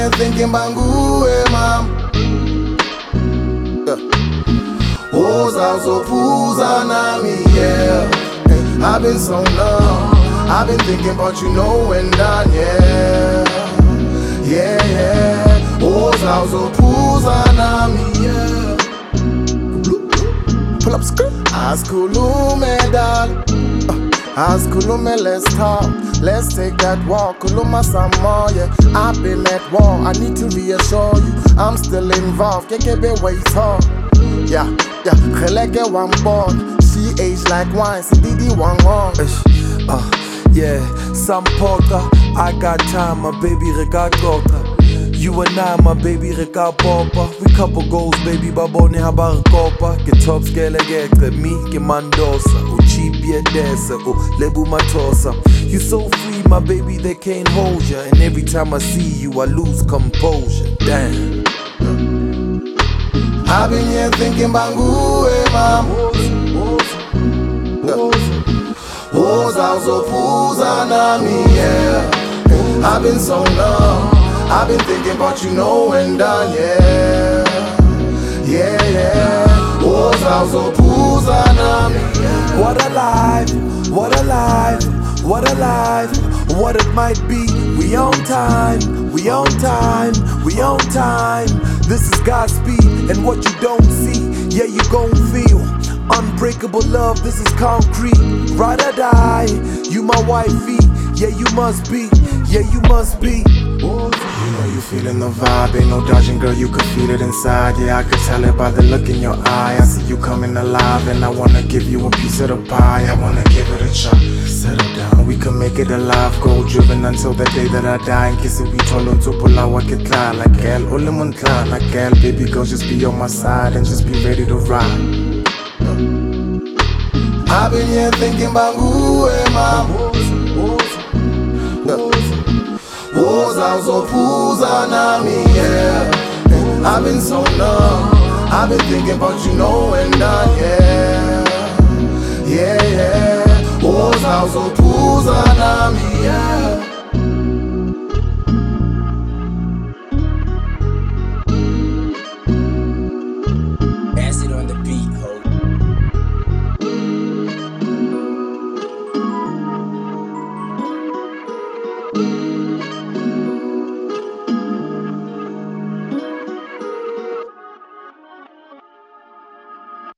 here thinking banguwe mam. Uzawuzopuza nami, yeah. I've been so numb, I've been thinking about you knowing that, yeah. Yeah, yeah. Uzawuzopuza nami, yeah. Pull up skirt. Askulume dal, askulume, let's talk. Let's take that walk. Kuluma some more, yeah. I've been at war, I need to reassure you I'm still involved. Kekebe way talk. Yeah, yeah. Geleke one born. She aged like wine. See Didi one on. Yeah, some porter. I got time, my baby rega tota. You and I, my baby rega popa. We couple goals, baby babone habar kopa. Get top scale get me, get mandosa. Oh cheap yeah desa, oh lebu matosa. You so free, my baby, they can't hold ya. And every time I see you, I lose composure. Damn. I've been here thinking banguwe mam. Uzawuzopuza nami, yeah. I've been so numb, I've been thinking about you knowing that, yeah. Yeah, yeah. Uzawuzopuza nami, yeah. What a life, what a life, what a life, what it might be. We on time, we on time, we on time. This is Godspeed, and what you don't see, yeah, you gon' feel. Unbreakable love, this is concrete. Ride or die, you my wifey. Yeah, you must be, yeah, you must be. You know you feeling the vibe, ain't no dodging, girl, you can feel it inside. Yeah, I could tell it by the look in your eye. I see you coming alive, and I wanna give you a piece of the pie. I wanna give it a try. Settle down, we can make it alive. Goal driven until the day that I die. And kiss it, we told him to pull out what kitla. Like girl, ulimun kla, like girl, baby girl, just be on my side and just be ready to ride. I've been here thinking banguwe mam. Uzawuzopuza nami, yeah. I've been so numb, I've been thinking about you knowing that, yeah. Yeah, yeah. Uzawuzopuza nami, yeah.